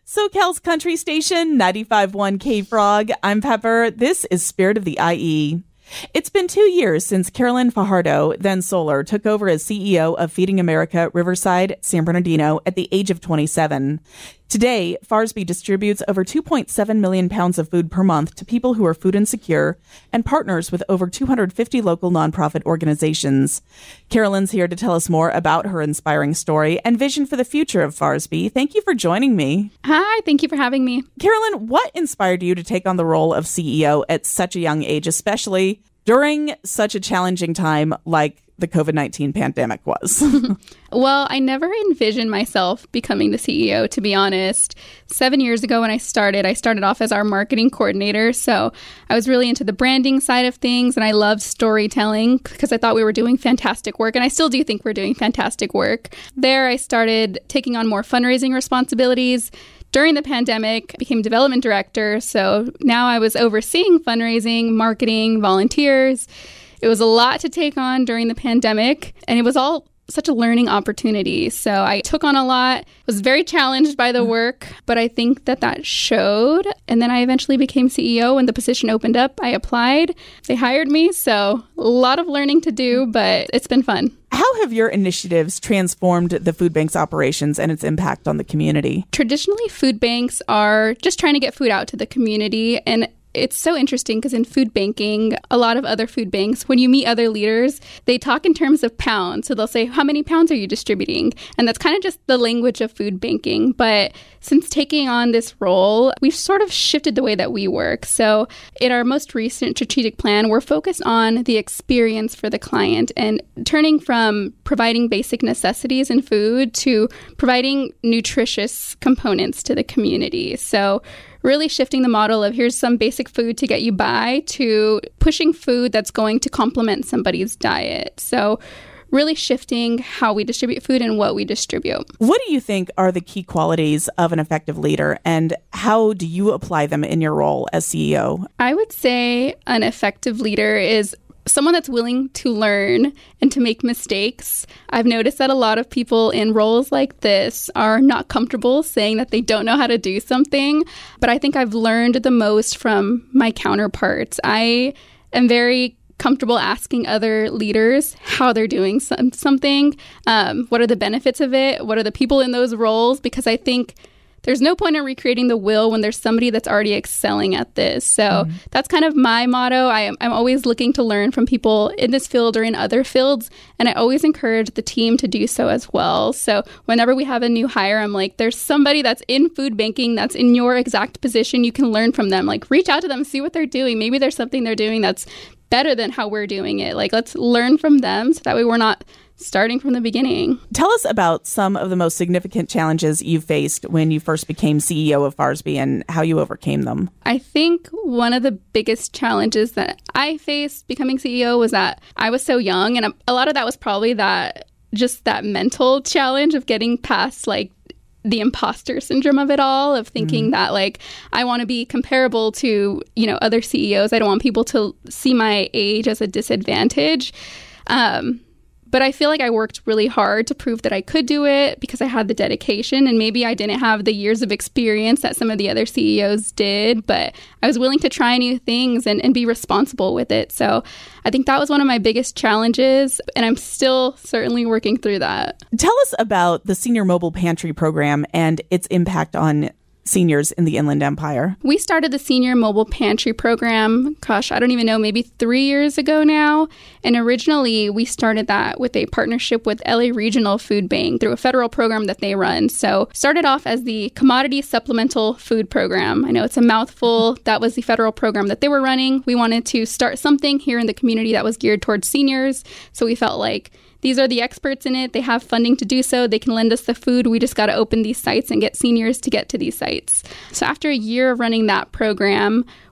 SoCal's country station, 95.1 K-Frog. I'm Pepper. This is Spirit of the IE. It's been 2 years since Carolyn Fajardo, then Solar, took over as CEO of Feeding America Riverside, San Bernardino at the age of 27. Today, FARSB distributes over 2.7 million pounds of food per month to people who are food insecure and partners with over 250 local nonprofit organizations. Carolyn's here to tell us more about her inspiring story and vision for the future of FARSB. Thank you for joining me. Hi, thank you for having me. Carolyn, what inspired you to take on the role of CEO at such a young age, especially during such a challenging time like the COVID-19 pandemic was? Well, I never envisioned myself becoming the CEO, to be honest. 7 years ago when I started off as our marketing coordinator. So I was really into the branding side of things, and I loved storytelling because I thought we were doing fantastic work. And I still do think we're doing fantastic work. There, I started taking on more fundraising responsibilities. During the pandemic, I became development director. So now I was overseeing fundraising, marketing, volunteers. It was a lot to take on during the pandemic, and it was all such a learning opportunity. So I took on a lot, was very challenged by the work, but I think that showed. And then I eventually became CEO when the position opened up. I applied, they hired me. So a lot of learning to do, but it's been fun. How have your initiatives transformed the food bank's operations and its impact on the community? Traditionally, food banks are just trying to get food out to the community, and it's so interesting because in food banking, a lot of other food banks, when you meet other leaders, they talk in terms of pounds. So they'll say, how many pounds are you distributing? And that's kind of just the language of food banking. But since taking on this role, we've sort of shifted the way that we work. So in our most recent strategic plan, we're focused on the experience for the client and turning from providing basic necessities in food to providing nutritious components to the community. So really shifting the model of here's some basic food to get you by to pushing food that's going to complement somebody's diet. So really shifting how we distribute food and what we distribute. What do you think are the key qualities of an effective leader, and how do you apply them in your role as CEO? I would say an effective leader is someone that's willing to learn and to make mistakes. I've noticed that a lot of people in roles like this are not comfortable saying that they don't know how to do something, but I think I've learned the most from my counterparts. I am very comfortable asking other leaders how they're doing something. What are the benefits of it? What are the people in those roles? Because I think there's no point in recreating the wheel when there's somebody that's already excelling at this. So that's kind of my motto. I'm always looking to learn from people in this field or in other fields, and I always encourage the team to do so as well. So whenever we have a new hire, I'm like, there's somebody that's in food banking that's in your exact position. You can learn from them. Like, reach out to them, see what they're doing. Maybe there's something they're doing that's better than how we're doing it. Like, let's learn from them so that way we're not starting from the beginning. Tell us about some of the most significant challenges you faced when you first became CEO of FARSB and how you overcame them. I think one of the biggest challenges that I faced becoming CEO was that I was so young, and a lot of that was probably that mental challenge of getting past like the imposter syndrome of it all, of thinking that like I want to be comparable to, other CEOs. I don't want people to see my age as a disadvantage. But I feel like I worked really hard to prove that I could do it because I had the dedication, and maybe I didn't have the years of experience that some of the other CEOs did, but I was willing to try new things and be responsible with it. So I think that was one of my biggest challenges, and I'm still certainly working through that. Tell us about the Senior Mobile Pantry program and its impact on seniors in the Inland Empire. We started the Senior Mobile Pantry program, I don't even know, maybe 3 years ago now. And originally, we started that with a partnership with LA Regional Food Bank through a federal program that they run. So started off as the Commodity Supplemental Food Program. I know it's a mouthful. That was the federal program that they were running. We wanted to start something here in the community that was geared towards seniors. So we felt like these are the experts in it. They have funding to do so. They can lend us the food. We just got to open these sites and get seniors to get to these sites. So after a year of running that program,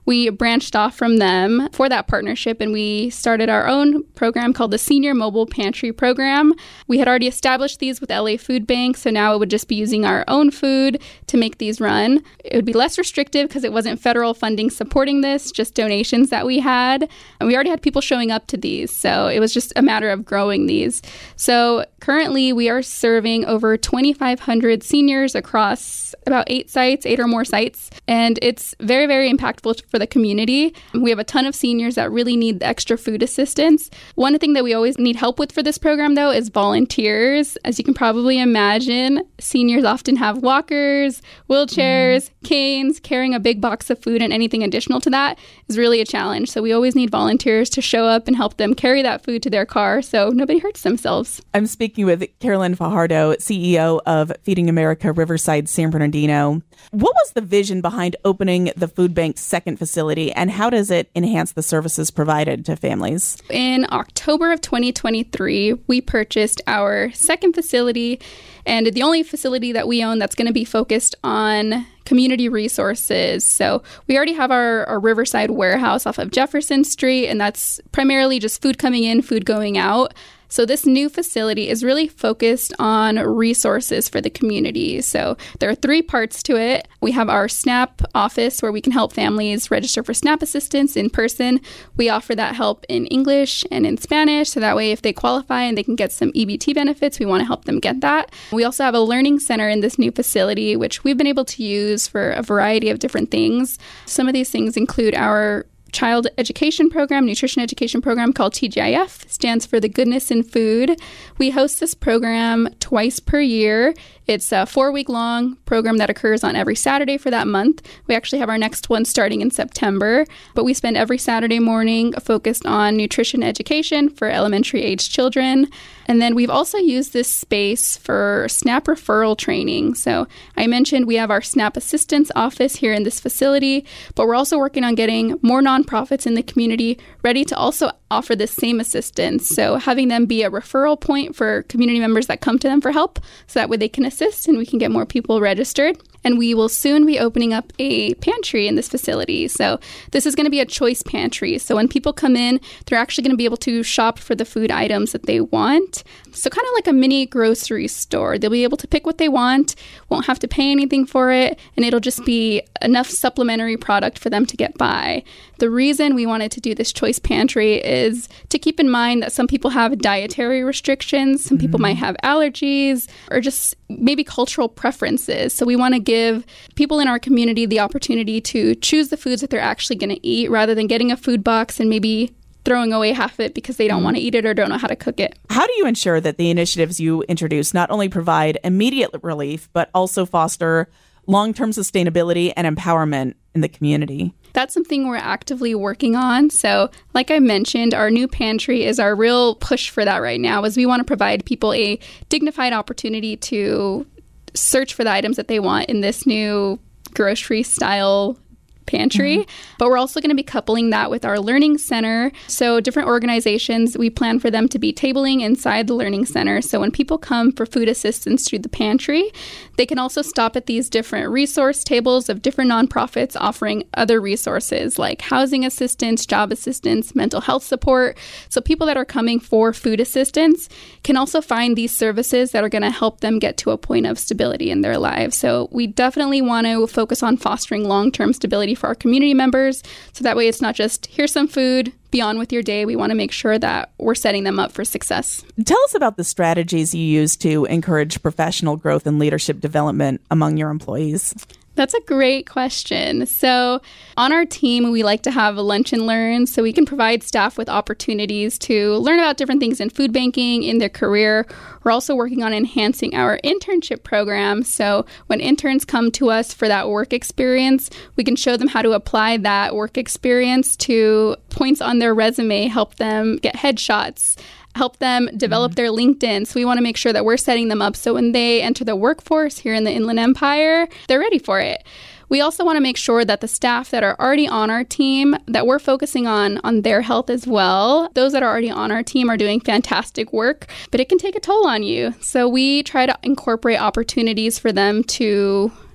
we branched off from them for that partnership, and we started our own program called the Senior Mobile Pantry Program. We had already established these with LA Food Bank, so now it would just be using our own food to make these run. It would be less restrictive because it wasn't federal funding supporting this, just donations that we had. And we already had people showing up to these, so it was just a matter of growing these. So currently we are serving over 2,500 seniors across about 8 or more sites, and it's very, very impactful for the community. We have a ton of seniors that really need the extra food assistance. One thing that we always need help with for this program, though, is volunteers. As you can probably imagine, seniors often have walkers, wheelchairs, canes. Carrying a big box of food and anything additional to that is really a challenge. So we always need volunteers to show up and help them carry that food to their car so nobody hurts themselves. I'm speaking with Carolyn Fajardo, CEO of Feeding America Riverside San Bernardino. What was the vision behind opening the food bank's second facility, and how does it enhance the services provided to families? In October of 2023, we purchased our second facility, and the only facility that we own that's going to be focused on community resources. So we already have our Riverside warehouse off of Jefferson Street, and that's primarily just food coming in, food going out. So this new facility is really focused on resources for the community. So there are 3 parts to it. We have our SNAP office where we can help families register for SNAP assistance in person. We offer that help in English and in Spanish. So that way, if they qualify and they can get some EBT benefits, we want to help them get that. We also have a learning center in this new facility, which we've been able to use for a variety of different things. Some of these things include our child education program, nutrition education program called TGIF, stands for The Goodness in Food. We host this program twice per year. It's a 4-week-long program that occurs on every Saturday for that month. We actually have our next one starting in September, but we spend every Saturday morning focused on nutrition education for elementary-age children. And then we've also used this space for SNAP referral training. So I mentioned we have our SNAP assistance office here in this facility, but we're also working on getting more nonprofits in the community ready to also offer this same assistance. So having them be a referral point for community members that come to them for help, so that way they can assist and we can get more people registered. And we will soon be opening up a pantry in this facility. So this is going to be a choice pantry. So when people come in, they're actually going to be able to shop for the food items that they want. So kind of like a mini grocery store. They'll be able to pick what they want, won't have to pay anything for it, and it'll just be enough supplementary product for them to get by. The reason we wanted to do this choice pantry is to keep in mind that some people have dietary restrictions, some people might have allergies, or just maybe cultural preferences. So we want to give people in our community the opportunity to choose the foods that they're actually going to eat rather than getting a food box and maybe throwing away half of it because they don't want to eat it or don't know how to cook it. How do you ensure that the initiatives you introduce not only provide immediate relief, but also foster long-term sustainability and empowerment in the community? That's something we're actively working on. So like I mentioned, our new pantry is our real push for that right now, as we want to provide people a dignified opportunity to search for the items that they want in this new grocery style pantry. But we're also going to be coupling that with our learning center. So different organizations, we plan for them to be tabling inside the learning center. So when people come for food assistance through the pantry, they can also stop at these different resource tables of different nonprofits offering other resources like housing assistance, job assistance, mental health support. So people that are coming for food assistance can also find these services that are going to help them get to a point of stability in their lives. So we definitely want to focus on fostering long-term stability for our community members. So that way it's not just, here's some food, be on with your day. We want to make sure that we're setting them up for success. Tell us about the strategies you use to encourage professional growth and leadership development among your employees. That's a great question. So on our team, we like to have a lunch and learn so we can provide staff with opportunities to learn about different things in food banking in their career. We're also working on enhancing our internship program. So when interns come to us for that work experience, we can show them how to apply that work experience to points on their resume, help them get headshots, help them develop their LinkedIn. So we want to make sure that we're setting them up so when they enter the workforce here in the Inland Empire, they're ready for it. We also want to make sure that the staff that are already on our team, that we're focusing on their health as well. Those that are already on our team are doing fantastic work, but it can take a toll on you. So we try to incorporate opportunities for them to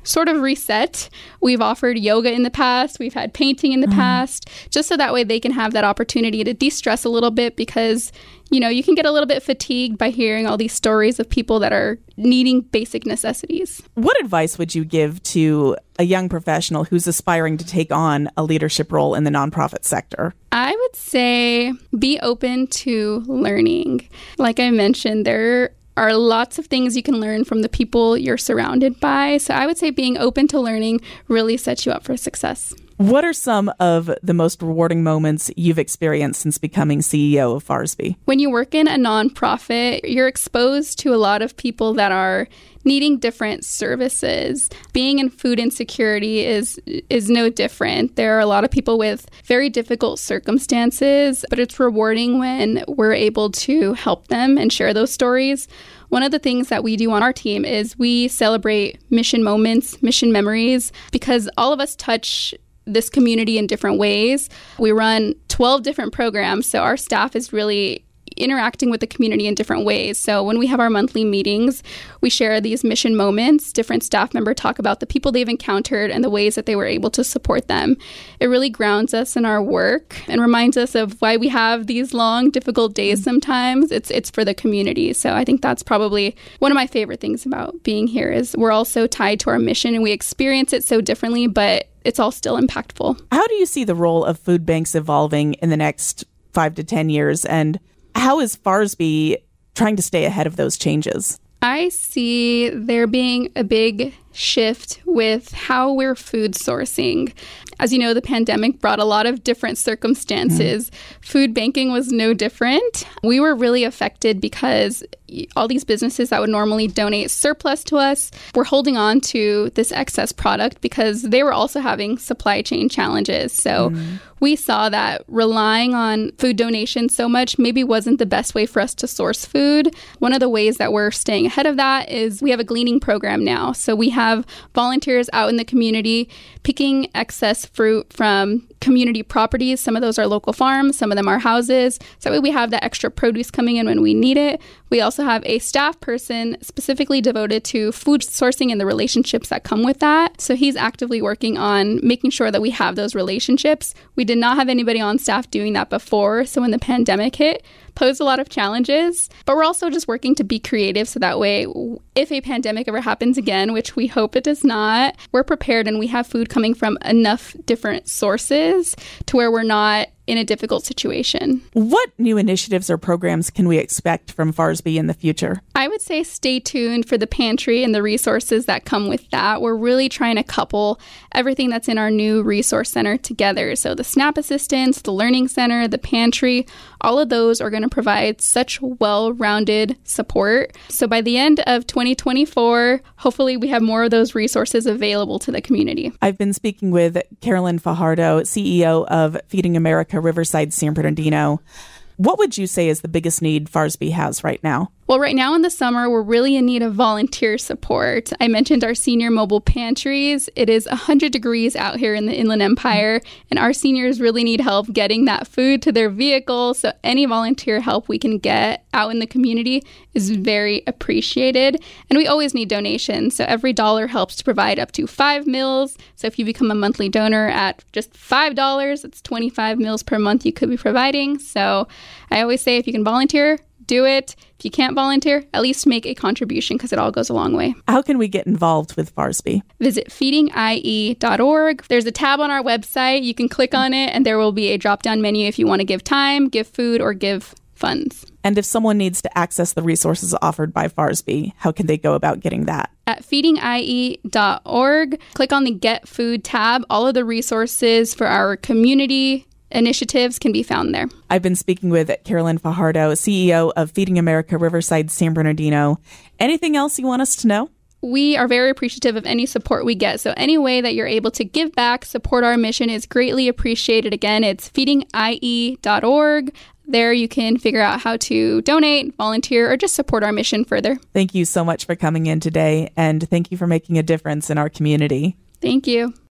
sort of reset. We've offered yoga in the past. We've had painting in the past, just so that way they can have that opportunity to de-stress a little bit because, you know, you can get a little bit fatigued by hearing all these stories of people that are needing basic necessities. What advice would you give to a young professional who's aspiring to take on a leadership role in the nonprofit sector? I would say be open to learning. Like I mentioned, there are lots of things you can learn from the people you're surrounded by. So I would say being open to learning really sets you up for success. What are some of the most rewarding moments you've experienced since becoming CEO of FARSB? When you work in a nonprofit, you're exposed to a lot of people that are needing different services. Being in food insecurity is no different. There are a lot of people with very difficult circumstances, but it's rewarding when we're able to help them and share those stories. One of the things that we do on our team is we celebrate mission moments, mission memories, because all of us touch this community in different ways. We run 12 different programs, so our staff is really interacting with the community in different ways. So when we have our monthly meetings, we share these mission moments. Different staff members talk about the people they've encountered and the ways that they were able to support them. It really grounds us in our work and reminds us of why we have these long, difficult days sometimes. It's for the community. So I think that's probably one of my favorite things about being here is we're all so tied to our mission and we experience it so differently, but it's all still impactful. How do you see the role of food banks evolving in the next 5 to 10 years? And how is FARSB trying to stay ahead of those changes? I see there being a big shift with how we're food sourcing. As you know, the pandemic brought a lot of different circumstances. Food banking was no different. We were really affected because all these businesses that would normally donate surplus to us were holding on to this excess product because they were also having supply chain challenges. So we saw that relying on food donations so much maybe wasn't the best way for us to source food. One of the ways that we're staying ahead of that is we have a gleaning program now. So we have volunteers out in the community picking excess fruit from community properties. Some of those are local farms, some of them are houses. So that way we have that extra produce coming in when we need it. We also have a staff person specifically devoted to food sourcing and the relationships that come with that. So he's actively working on making sure that we have those relationships. We did not have anybody on staff doing that before. So when the pandemic hit, posed a lot of challenges, but we're also just working to be creative so that way if a pandemic ever happens again, which we hope it does not, we're prepared and we have food coming from enough different sources to where we're not in a difficult situation. What new initiatives or programs can we expect from FARSB in the future? I would say stay tuned for the pantry and the resources that come with that. We're really trying to couple everything that's in our new resource center together. So the SNAP assistance, the learning center, the pantry, all of those are going to provide such well-rounded support. So by the end of 2024, hopefully we have more of those resources available to the community. I've been speaking with Carolyn Fajardo, CEO of Feeding America Riverside San Bernardino. What would you say is the biggest need FARSB has right now? Well, right now in the summer, we're really in need of volunteer support. I mentioned our senior mobile pantries. It is 100 degrees out here in the Inland Empire, and our seniors really need help getting that food to their vehicles. So any volunteer help we can get out in the community is very appreciated. And we always need donations. So every dollar helps to provide up to 5 meals. So if you become a monthly donor at just $5, it's 25 meals per month you could be providing. So I always say if you can volunteer, do it. If you can't volunteer, at least make a contribution because it all goes a long way. How can we get involved with FARSB? Visit feedingIE.org. There's a tab on our website. You can click on it and there will be a drop-down menu if you want to give time, give food, or give funds. And if someone needs to access the resources offered by FARSB, how can they go about getting that? At feedingIE.org, click on the Get Food tab. All of the resources for our community initiatives can be found there. I've been speaking with Carolyn Fajardo, CEO of Feeding America Riverside San Bernardino. Anything else you want us to know? We are very appreciative of any support we get. So any way that you're able to give back, support our mission is greatly appreciated. Again, it's feedingIE.org. There you can figure out how to donate, volunteer, or just support our mission further. Thank you so much for coming in today, and thank you for making a difference in our community. Thank you.